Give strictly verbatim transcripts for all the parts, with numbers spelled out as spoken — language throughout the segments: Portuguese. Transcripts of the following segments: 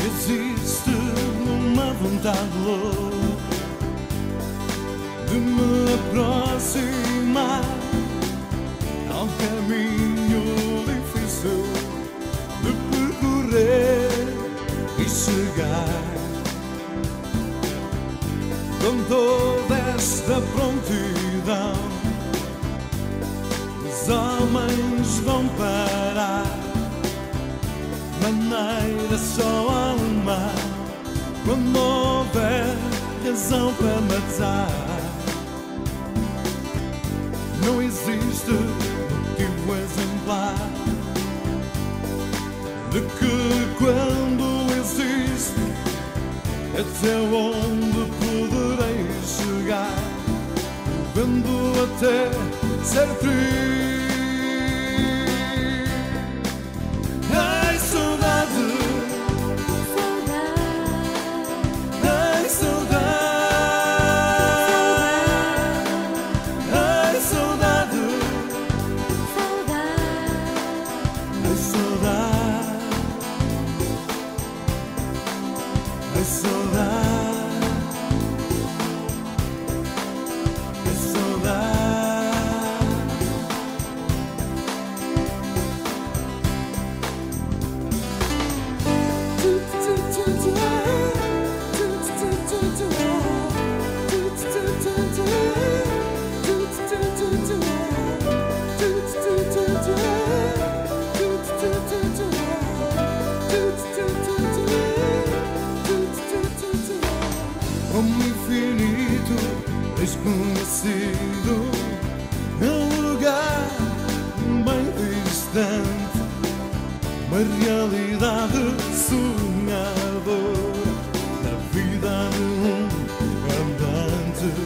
Existe uma vontade louca de me aproximar ao caminho difícil de percorrer e chegar. Com toda esta prontidão, os homens vão parar. Maneira só há uma, quando houver razão para matar. Não existe motivo exemplar de que, quando existe, até onde poderei chegar, vendo até ser triste. Ai, saudade, ai, saudade, ai, saudade, ai, saudade, ai, saudade. Como infinito desconhecido, num lugar bem distante, uma realidade sonhadora na vida de um andante.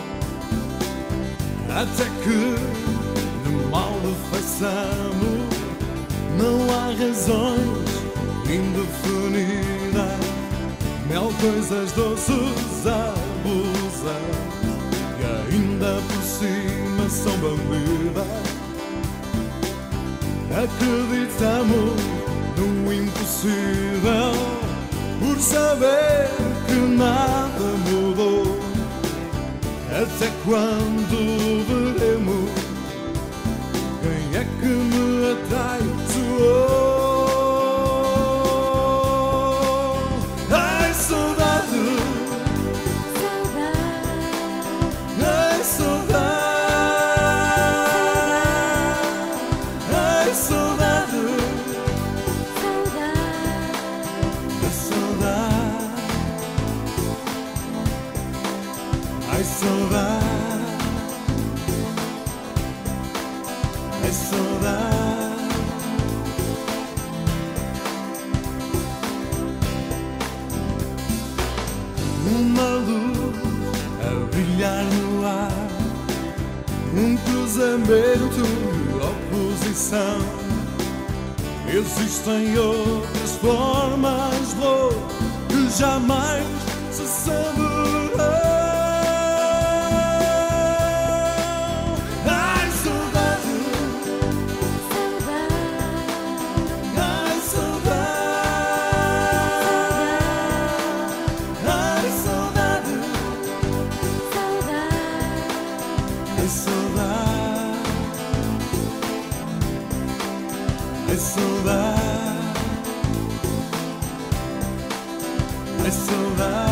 Até que, no mal façamos, não há razões indefinidas, mil coisas doces abusam e ainda por cima são bandidas. Acreditamos no impossível por saber que nada mudou. Até quando veremos quem é que me atraiçoou? Ai, saudade, ai, saudade. Uma luz a brilhar no ar, um cruzamento de oposição. Existem outras formas loucas que jamais se saberão. Ai, saudade, ai, saudade.